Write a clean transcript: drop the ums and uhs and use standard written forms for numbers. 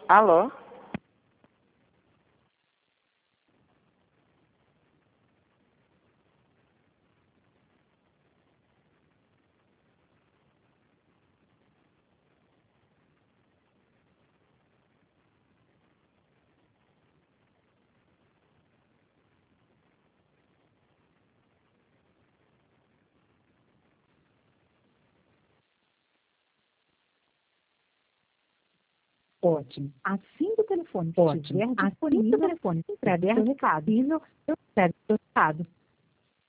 Alô? Ótimo. Assim que o telefone estiver disponível, entregue o recado. Entregue o recado.